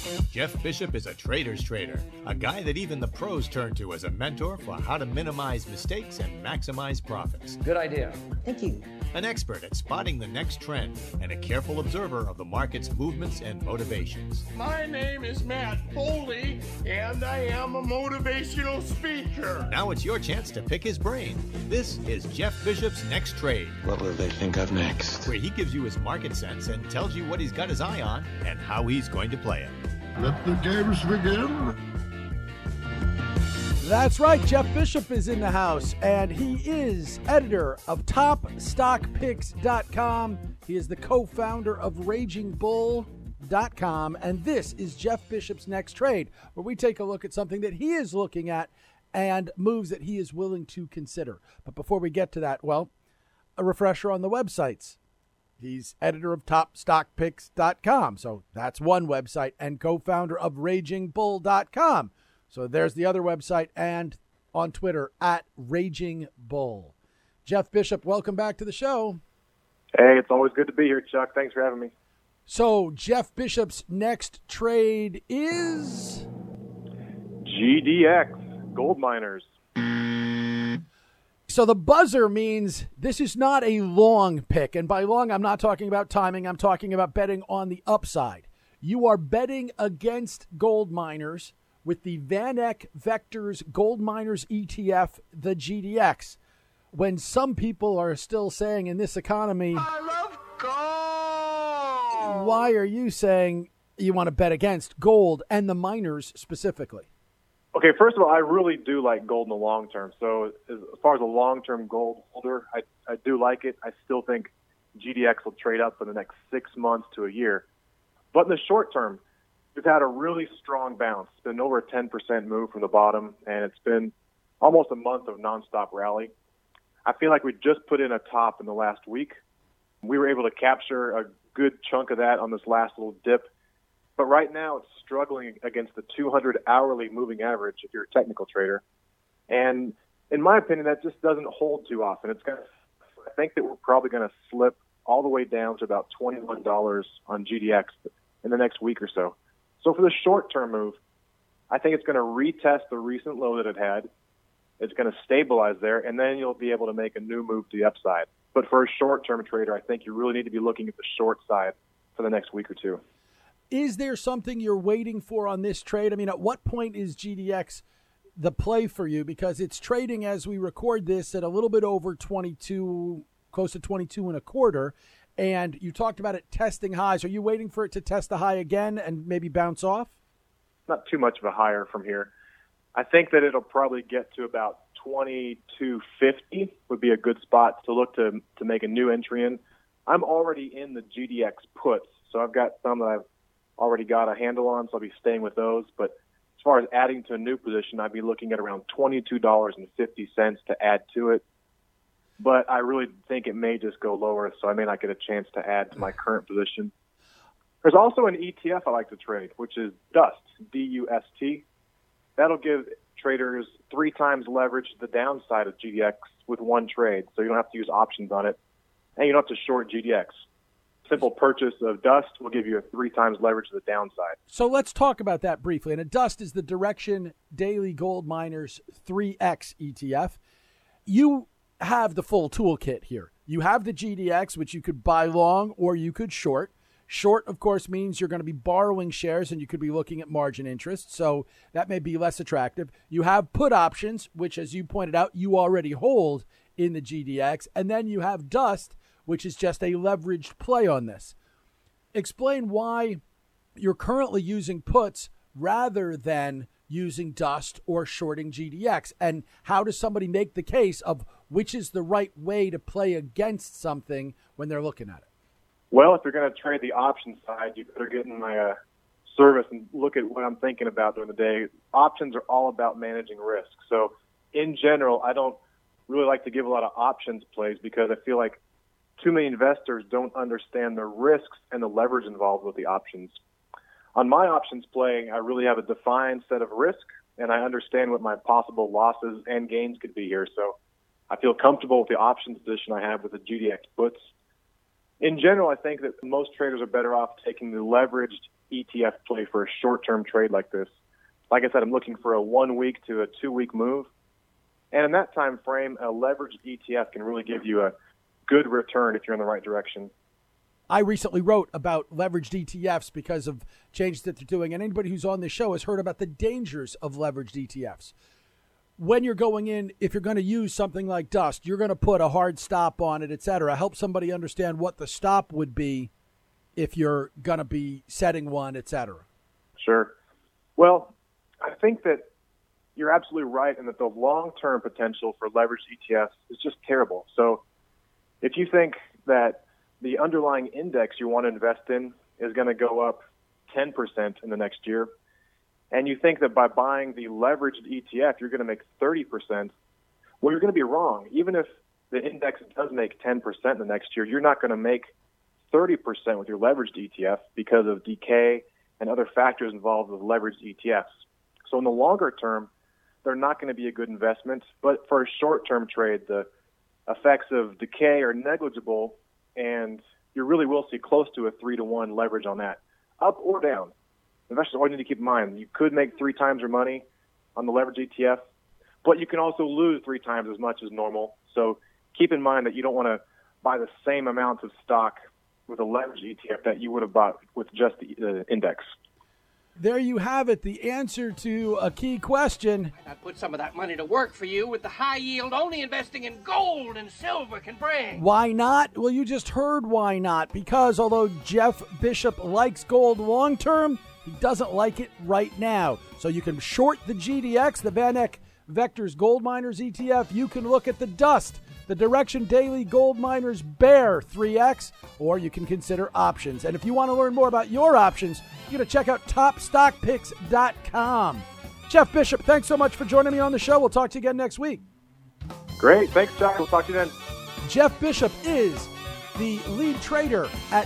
Jeff Bishop is a trader's trader, a guy that even the pros turn to as a mentor for how to minimize mistakes and maximize profits. Good idea. Thank you. An expert at spotting the next trend and a careful observer of the market's movements and motivations. My name is Matt Foley, and I am a motivational speaker. Now it's your chance to pick his brain. This is Jeff Bishop's Next Trade. What will they think of next? Where he gives you his market sense and tells you what he's got his eye on and how he's going to play it. Let the games begin. That's right, Jeff Bishop is in the house, and he is editor of TopStockPicks.com. He is the co-founder of RagingBull.com, and this is Jeff Bishop's Next Trade, where we take a look at something that he is looking at and moves that he is willing to consider. But before we get to that, well, a refresher on the websites. He's editor of TopStockPicks.com, so that's one website, and co-founder of RagingBull.com. So there's the other website, and on Twitter at Raging Bull. Jeff Bishop, welcome back to the show. Hey, it's always good to be here, Chuck. Thanks for having me. So Jeff Bishop's next trade is? GDX, gold miners. So the buzzer means this is not a long pick. And by long, I'm not talking about timing. I'm talking about betting on the upside. You are betting against gold miners with the VanEck Vectors Gold Miners ETF, the GDX. When some people are still saying in this economy, I love gold. Why are you saying you want to bet against gold and the miners specifically? Okay, first of all, I really do like gold in the long term. So as far as a long-term gold holder, I do like it. I still think GDX will trade up for the next 6 months to a year. But in the short term, we've had a really strong bounce. It's been over a 10% move from the bottom, and it's been almost a month of nonstop rally. I feel like we just put in a top in the last week. We were able to capture a good chunk of that on this last little dip. But right now it's struggling against the 200 hourly moving average if you're a technical trader. And in my opinion, that just doesn't hold too often. I think that we're probably going to slip all the way down to about $21 on GDX in the next week or so. So for the short-term move, I think it's going to retest the recent low that it had. It's going to stabilize there, and then you'll be able to make a new move to the upside. But for a short-term trader, I think you really need to be looking at the short side for the next week or two. Is there something you're waiting for on this trade? I mean, at what point is GDX the play for you? Because it's trading as we record this at a little bit over 22, close to 22 and a quarter. And you talked about it testing highs. Are you waiting for it to test the high again and maybe bounce off? Not too much of a higher from here. I think that it'll probably get to about 22.50 would be a good spot to look to make a new entry in. I'm already in the GDX puts, so I've got some that I've already got a handle on, so I'll be staying with those. But as far as adding to a new position, I'd be looking at around $22.50 to add to it. But I really think it may just go lower, so I may not get a chance to add to my current position. There's also an ETF I like to trade, which is DUST, D-U-S-T. That'll give traders 3 times leverage to the downside of GDX with one trade, so you don't have to use options on it, and you don't have to short GDX. Simple purchase of DUST will give you a 3 times leverage to the downside. So let's talk about that briefly. And a DUST is the Direction Daily Gold Miners 3X ETF. You have the full toolkit here. You have the GDX, which you could buy long or you could short. Short, of course, means you're going to be borrowing shares and you could be looking at margin interest, so that may be less attractive. You have put options, which, as you pointed out, you already hold in the GDX. And then you have DUST, which is just a leveraged play on this. Explain why you're currently using puts rather than using DUST or shorting GDX, and how does somebody make the case of which is the right way to play against something when they're looking at it? Well, if you're going to trade the option side, you better get in my service and look at what I'm thinking about during the day. Options are all about managing risk. So in general, I don't really like to give a lot of options plays because I feel like too many investors don't understand the risks and the leverage involved with the options. On my options play, I really have a defined set of risk, and I understand what my possible losses and gains could be here. So I feel comfortable with the options position I have with the GDX puts. In general, I think that most traders are better off taking the leveraged ETF play for a short-term trade like this. Like I said, I'm looking for a 1 week to a 2 week move. And in that time frame, a leveraged ETF can really give you a good return if you're in the right direction. I recently wrote about leveraged ETFs because of changes that they're doing. And anybody who's on this show has heard about the dangers of leveraged ETFs. When you're going in, if you're going to use something like Dust, you're going to put a hard stop on it, et cetera. Help somebody understand what the stop would be if you're going to be setting one, et cetera. Sure. Well, I think that you're absolutely right in that the long-term potential for leveraged ETFs is just terrible. So if you think that the underlying index you want to invest in is going to go up 10% in the next year, and you think that by buying the leveraged ETF, you're going to make 30%, well, you're going to be wrong. Even if the index does make 10% in the next year, you're not going to make 30% with your leveraged ETF because of decay and other factors involved with leveraged ETFs. So in the longer term, they're not going to be a good investment. But for a short-term trade, the effects of decay are negligible, and you really will see close to a 3-to-1 leverage on that, up or down. Investors always need to keep in mind, you could make 3 times your money on the leveraged ETF, but you can also lose 3 times as much as normal. So keep in mind that you don't want to buy the same amounts of stock with a leveraged ETF that you would have bought with just the index. There you have it, the answer to a key question. I'd put some of that money to work for you with the high yield only investing in gold and silver can bring. Why not? Well, you just heard why not. Because although Jeff Bishop likes gold long term, he doesn't like it right now. So you can short the GDX, the VanEck Vectors Gold Miners ETF. You can look at the Dust, the Direction Daily Gold Miners Bear 3X, or you can consider options. And if you want to learn more about your options, you got to check out TopStockPicks.com. Jeff Bishop, thanks so much for joining me on the show. We'll talk to you again next week. Great. Thanks, Jack. We'll talk to you then. Jeff Bishop is the lead trader at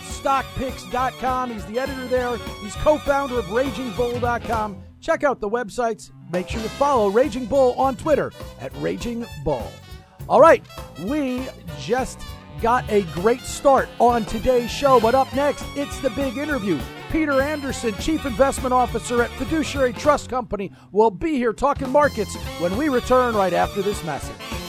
TopStockPicks.com. He's the editor there. He's co-founder of RagingBull.com. Check out the websites. Make sure you follow Raging Bull on Twitter at Raging Bull. All right, we just got a great start on today's show, but up next, it's the big interview. Peter Anderson, Chief Investment Officer at Fiduciary Trust Company, will be here talking markets when we return right after this message.